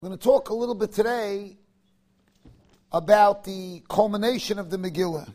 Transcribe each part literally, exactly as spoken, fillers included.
I'm going to talk a little bit today about the culmination of the Megillah,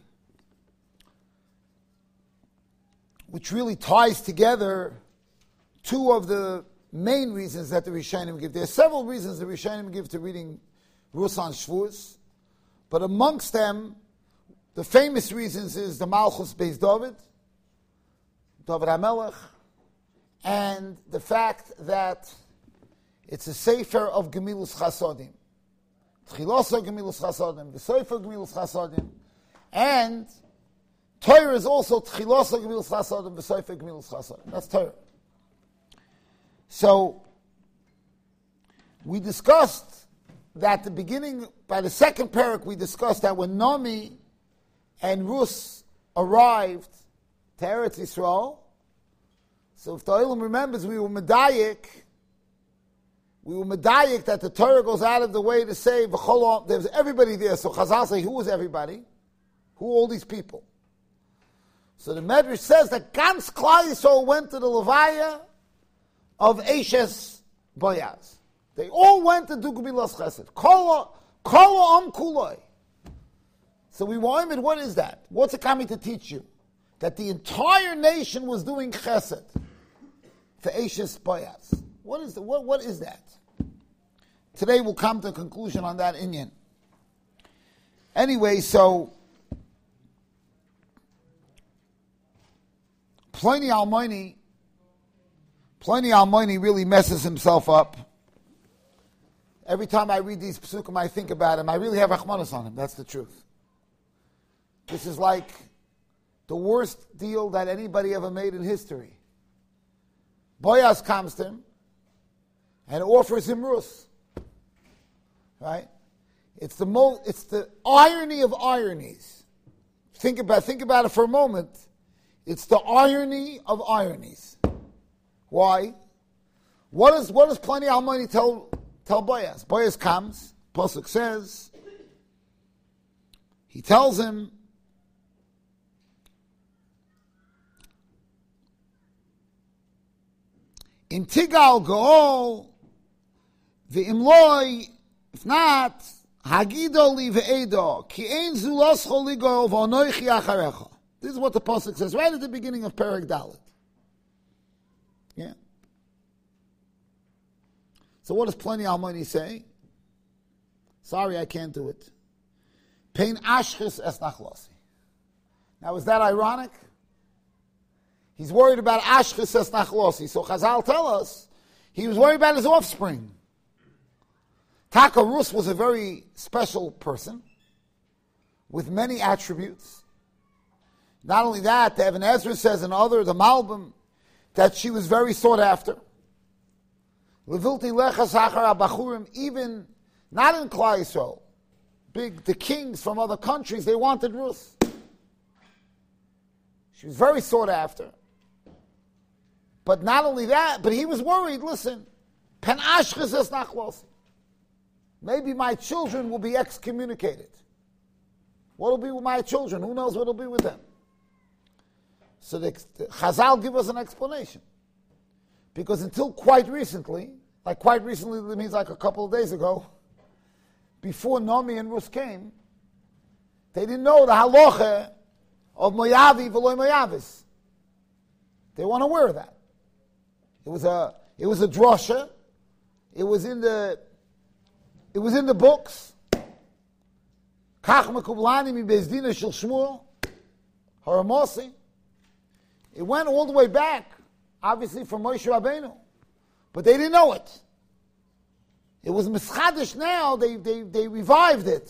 which really ties together two of the main reasons that the Rishonim give. There are several reasons the Rishonim give to reading Rus on Shavuos, but amongst them, the famous reasons is the Malchus Beis David, David HaMelech, and the fact that it's a sefer of Gemilus Chasodim. Tchilosa Gemilus Chasodim, the sefer Gemilus Chasodim, and Torah is also Tchilosa Gemilus Chasodim, the sefer Gemilus Chasodim. That's Torah. So, we discussed that the beginning, by the second parak, we discussed that when Nomi and Rus arrived to Eretz Yisrael, so if the Olam remembers, we were Medayik, we were Medayik that the Torah goes out of the way to say, V'chol, there's everybody there. So Chazal say, who was everybody? Who all these people? So the Medrash says that Gans Klal Yisrael went to the Levaya of Eshes Boyaz. They all went to do Gemilas Chesed. Kol Am Kuloi. So we want, what is that? What's it coming to teach you? That the entire nation was doing Chesed for Eshes Boyaz. What is the, what, what is that? Today we'll come to a conclusion on that inyan. Anyway, so Pliny Almoini, Pliny Almoini really messes himself up. Every time I read these psukim, I think about him. I really have rachmanos on him. That's the truth. This is like the worst deal that anybody ever made in history. Boyaz comes to him and offers him Rus. Right? It's the mo- It's the irony of ironies. Think about think about it for a moment. It's the irony of ironies. Why? What does what does Pliny Almoini tell tell Boyaz? Boyaz comes. Pasuk says. He tells him. In Tigal Gool, the Imloi, if not, Hagido li ve'edo, ki ein zuloscho ligo v'onoichi acharecha. This is what the pasuk says right at the beginning of Perek Dalet. Yeah. So what does Pliny Almoini say? Sorry, I can't do it. Pein ashchis es nachlosi. Now, is that ironic? He's worried about ashchis es nachlosi. So Chazal tell us he was worried about his offspring. Taka Rus was a very special person with many attributes. Not only that, the Ibn Ezra says and other, the Malbim, that she was very sought after. Levilti lechas hachar abachurim, even not in Klal Yisrael, big the kings from other countries, they wanted Rus. She was very sought after. But not only that, but he was worried. Listen, pen ashchis es nachlosi. Maybe my children will be excommunicated. What will be with my children? Who knows what will be with them? So the, the Chazal give us an explanation. Because until quite recently, like quite recently that means like a couple of days ago, before Nomi and Rus came, they didn't know the halacha of Moyavi v'loy Moyavis. They weren't aware of that. It was a it was a drasha. It was in the It was in the books. Kach mekublani mi bezdina shel Shmuel Haramosi. It went all the way back, obviously from Moshe Rabbeinu, but they didn't know it. It was mischadish now. They they they revived it.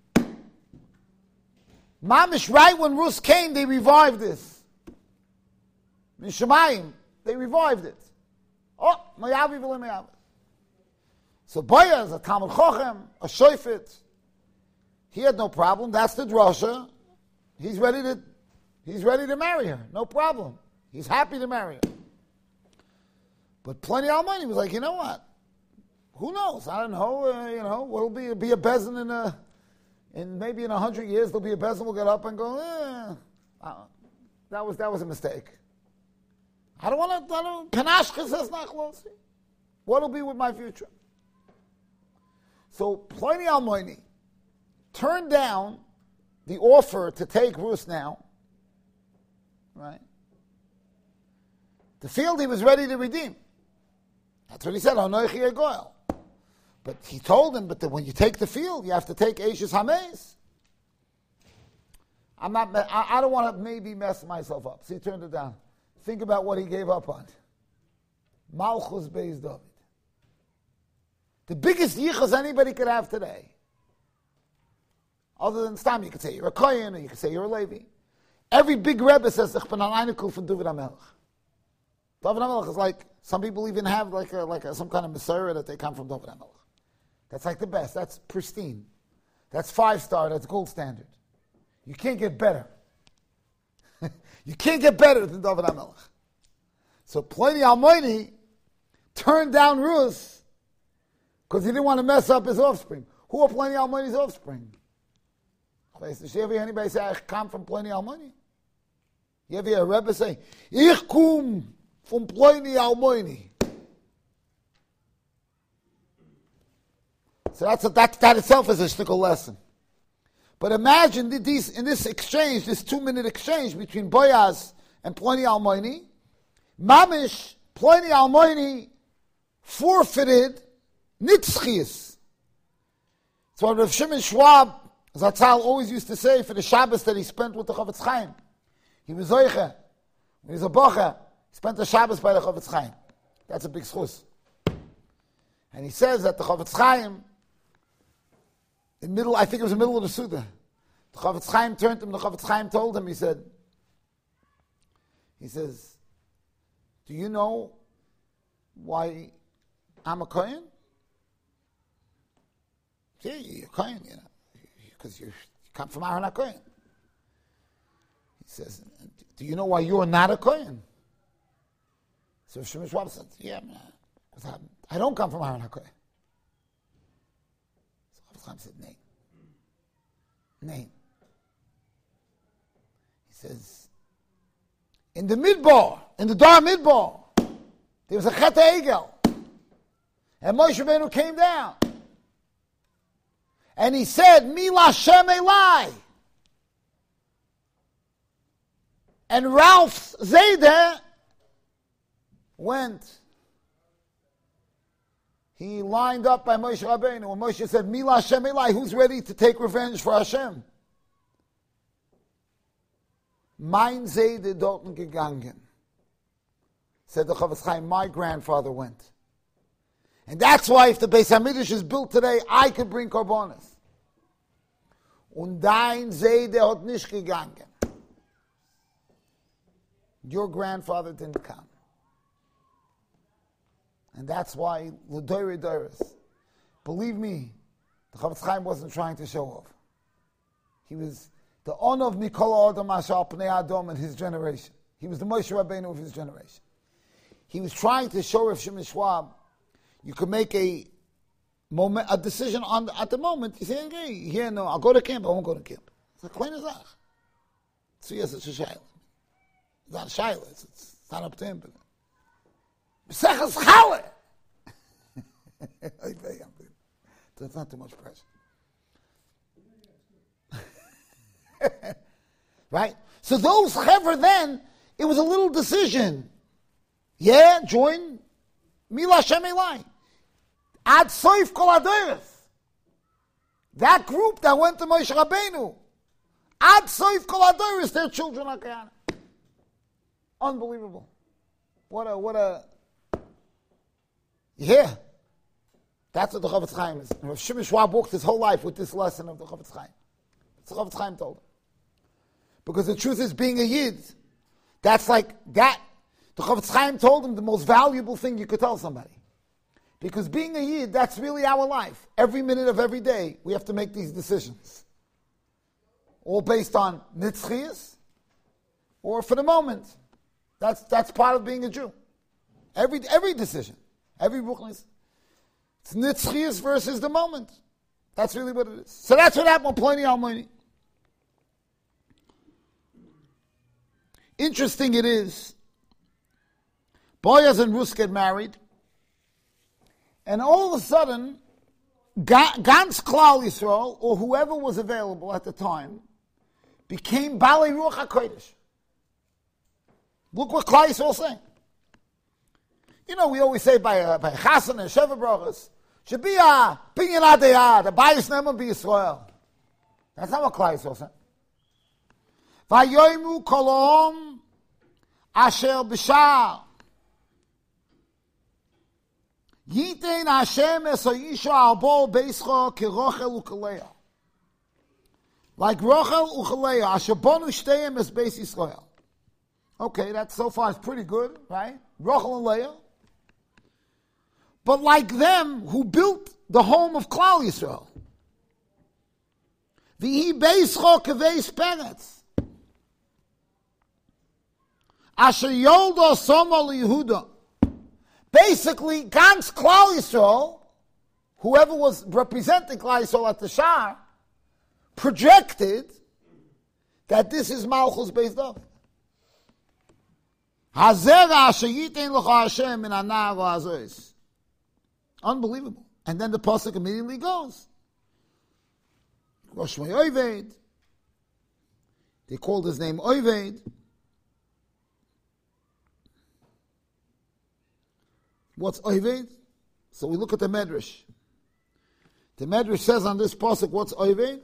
Mamish, right when Rus came, they revived this. Mishamayim, they revived it. Oh, Mayavi v'le Mayavi. So Boyaz, a Talmud Chochem, a Shofet, he had no problem. That's the drasha. He's ready to, he's ready to marry her. No problem. He's happy to marry her. But Pliny Almoini was like, you know what? Who knows? I don't know. Uh, you know, will be be a bezin in a, in maybe in a hundred years there'll be a bezin. Will get up and go. Eh, uh, that was that was a mistake. I don't want to. I don't. Panashka says nachlosi. What will be with my future? So Pliny Almoini turned down the offer to take Rus now, right? The field he was ready to redeem. That's what he said, Anoichi Goel. But he told him, but the, when you take the field, you have to take Eishes Hameis. I'm not, I, I don't want to maybe mess myself up. So he turned it down. Think about what he gave up on. Malchus Beis David. The biggest yichus anybody could have today. Other than Stam, you could say you're a Kohen, or you could say you're a Levi. Every big Rebbe says, Ich bin an Einekul von David HaMelech. David HaMelech is like, some people even have like a, like a, some kind of Messiah that they come from David HaMelech. That's like the best. That's pristine. That's five star. That's gold standard. You can't get better. You can't get better than David HaMelech. So Pliny Almoini turned down Rus because he didn't want to mess up his offspring. Who are Pliny Almoini's offspring? Did you ever hear anybody say, I come from Pliny Almoini? You ever hear a Rebbe say, Ich come from Pliny Almoini? So that's a, that, that itself is a shtickle lesson. But imagine that these, in this exchange, this two-minute exchange between Boaz and Pliny Almoini, Mamish, Pliny Almoini forfeited Nitzchias. So what Rav Shimon Schwab, Zatzal, always used to say for the Shabbos that he spent with the Chofetz Chaim. He was Zoiche. When he was a Bocha, he spent the Shabbos by the Chofetz Chaim. That's a big schus. And he says that the Chofetz Chaim, in middle, I think it was the middle of the Suda, the Chofetz Chaim turned to him, the Chofetz Chaim told him, he said, he says, do you know why I'm a Kohen? Yeah, you're a Kohen, you know, because you come from Aaron HaKohen. He says, do you know why you're not a Kohen? So Shimon Schwab said, yeah, because I don't come from Aaron HaKohen. So Chaim said, name. Name. He says, in the Midbar, in the Dar Midbar, there was a Chet Egel. And Moshe Rabbeinu came down. And he said, Mila Shem Elai. And Ralph Zayde went. He lined up by Moshe Rabbeinu. And Moshe said, Mila Shem Elai, who's ready to take revenge for Hashem? Mein Zayde dorten gegangen. Said the Chofetz Chaim, my grandfather went. And that's why if the Beis HaMikdash is built today, I could bring korbanos. Und dein Zayde hat nicht gegangen. Your grandfather didn't come. And that's why, l'doire doris, believe me, the Chofetz Chaim wasn't trying to show off. He was the honor of Mikol Adam Ashal Pnei Adam in his generation. He was the Moshe Rabbeinu of his generation. He was trying to show Rav Shimon Schwab, you could make a moment, a decision on at the moment. You say, okay, here, no, I'll go to camp, I won't go to camp. It's a kleine Zach. So yes, it's a shayla. It's not a shayla, it's, it's not up to him. But B'sechas Chaleh. That's not too much pressure. Right? So those chaver then, it was a little decision. Yeah, join Mila Shem Elai. Ad Soif Kol Adoros. That group that went to Moshe Rabbeinu. Ad Soif Kol Adoros, their children are Kayana. Unbelievable. What a, what a, yeah. That's what the Chofetz Chaim is. And Rav Shimon Schwab walked his whole life with this lesson of the Chofetz Chaim. That's what the Chofetz Chaim told him. Because the truth is, being a Yid, that's like that. The Chofetz Chaim told him the most valuable thing you could tell somebody. Because being a Yid, that's really our life. Every minute of every day, we have to make these decisions. All based on nitzchias, or for the moment. That's that's part of being a Jew. Every every decision, every ruchnis, it's nitzchias versus the moment. That's really what it is. So that's what happened with Pliny Almoini. Interesting it is, Boaz and Rus get married, and all of a sudden, Gans Klal Yisrael, or whoever was available at the time, became Balei Ruach HaKodesh. Look what Klal Yisrael is saying. You know, we always say by uh, by Chasen and Sheva Brachos, should be a Pinyan Adayah, the Bayis Neman be Yisrael. That's not what Klal Yisrael is saying. Vayoymu kolom asher b'shar Yitein Hashem es ha'isha al-bo beischa ki-Rochel u'Kaleah. Like Rochel u'Kaleah, asher bonu shteyem es beis Yisrael. Okay, that so far is pretty good, right? Rochel and Leah. But like them who built the home of Klal Yisrael. V'hi beischa keveis peretz. Asher yoldo somo li-Yehuda. Basically, Gans Klal Yisrael, whoever was representing Klal Yisrael at the Shah, projected that this is Malchus based off. Unbelievable. And then the pasuk immediately goes. Rosh Oyved. They called his name Oyved. What's Oyved? So we look at the Medrash. The Medrash says on this pasuk, what's Oyved?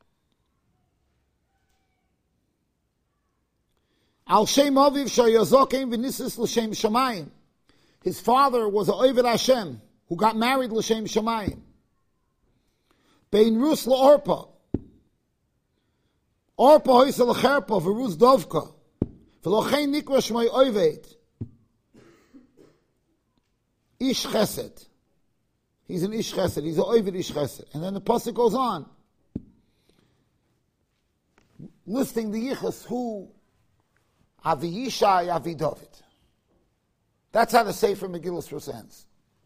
Al Shem Aviv Shayazokim V'Nisis L'Shem Shamayim. His father was a Oyved Hashem who got married L'Shem Shamayim. Bein Rus L'Orpa. Orpa Hoysa L'Cherpa V'Rus Dovka. V'Lochein Nikra Shmoi Oyved. Ish Chesed. He's an Ish Chesed. He's an Ovid Ish Chesed. And then the pasuk goes on, listing the Yichus who Avi Yishai, Avi David. That's how the Sefer Megillah Rus ends.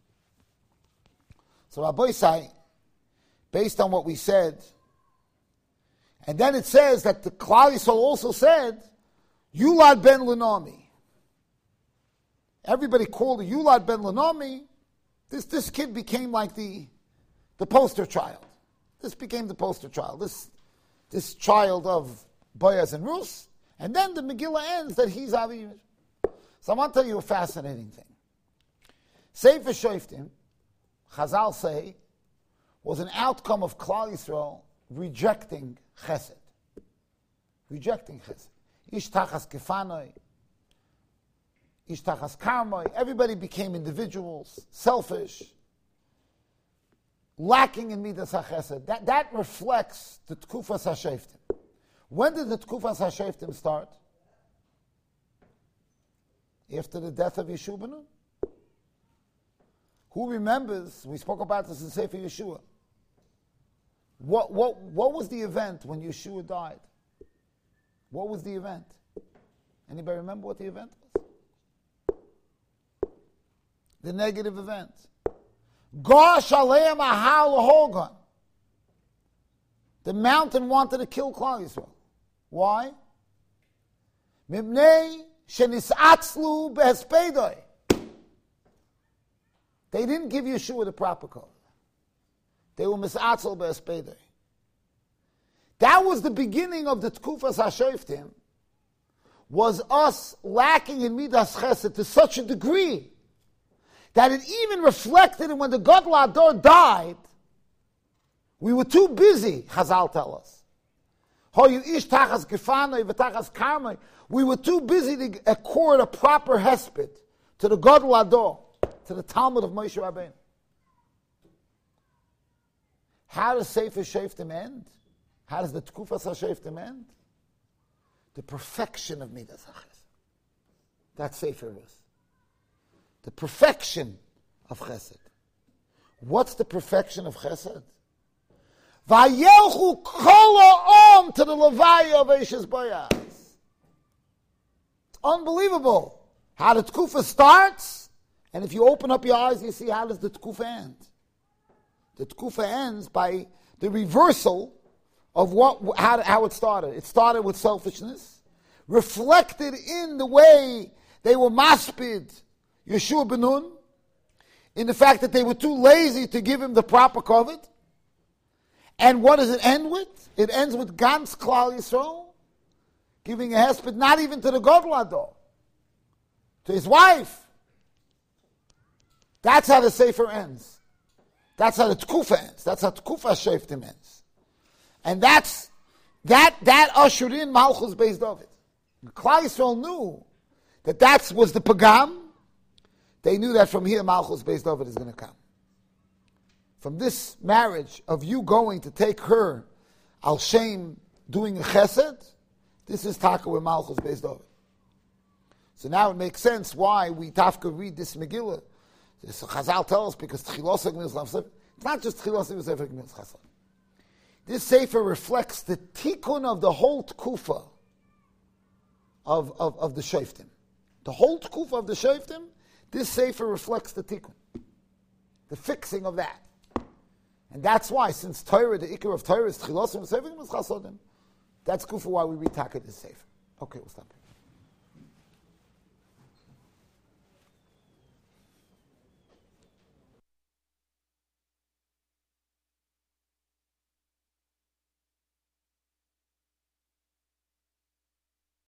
So Rabbi Isai, based on what we said, and then it says that the Klal Yisrael also said, Yulad ben Lenami. Everybody called it Yulad ben Lenami. This this kid became like the the poster child. This became the poster child. This this child of Boaz and Rus. And then the Megillah ends that he's Avi. So I want to tell you a fascinating thing. Sefer Shoftim, Chazal say, was an outcome of Klal Yisrael rejecting Chesed. Rejecting Chesed. Ish tachas kefanoi. Ishtachas karmoi, everybody became individuals, selfish, lacking in midas hachesed. That, that reflects the Tkufas HaShoftim. When did the Tkufas HaShoftim start? After the death of Yeshua ben Nun. Who remembers, we spoke about this in Sefer Yeshua. What, what, what was the event when Yeshua died? What was the event? Anybody remember what the event was? The negative event. Gosh aleim ahal lahogan. The mountain wanted to kill Klal Yisrael. Why? Mibnei shenisatzlu behespedoi. They didn't give Yeshua the proper code. They were misatzel behespedoi. That was the beginning of the Tkufas HaShoftim, was us lacking in midas chesed to such a degree that it even reflected in when the Gadol Ador died, we were too busy, Chazal tell us. We were too busy to accord a proper hesped to the Gadol Ador, to the Talmud of Moshe Rabbeinu. How does Sefer Shoftim end? How does the Tkufas HaShoftim end? The perfection of Midas HaChesed. That's Sefer Rus. The perfection of Chesed. What's the perfection of Chesed? Vayelchu kol ha'om to the Levaya of Eishes Boaz. It's unbelievable how the Tkufa starts, and if you open up your eyes, you see how does the Tkufa end. The Tkufa ends by the reversal of what how, how it started. It started with selfishness, reflected in the way they were maspid Yeshua ben Nun, in the fact that they were too lazy to give him the proper covet. And what does it end with? It ends with Gans Klal Yisrael giving a hesped not even to the Gadol Ador, to his wife. That's how the Sefer ends. That's how the Tkufa ends. That's how Tkufa Shoftim ends. And that's that that ushered in Malchus Beis David. Klal Yisrael knew that that was the Pagam. They knew that from here Malchus Beis David is going to come. From this marriage of you going to take her al shem doing a chesed, this is Taka with Malchus Beis David. So now it makes sense why we tafka read this Megillah. This Chazal tells us because Tchilos HaGemilas Chasad. It's not just Tchilos HaGemilas Chasad. This Sefer reflects the tikkun of the whole Tkufa of, of, of the Shoftim. The whole Tkufa of the Shoftim, this Sefer reflects the tikkun. The fixing of that. And that's why, since Torah, the Ikar of Torah is Tchilos HaGemilas Chasadim, that's Kufa why we read Taka this Sefer. Okay, we'll stop here.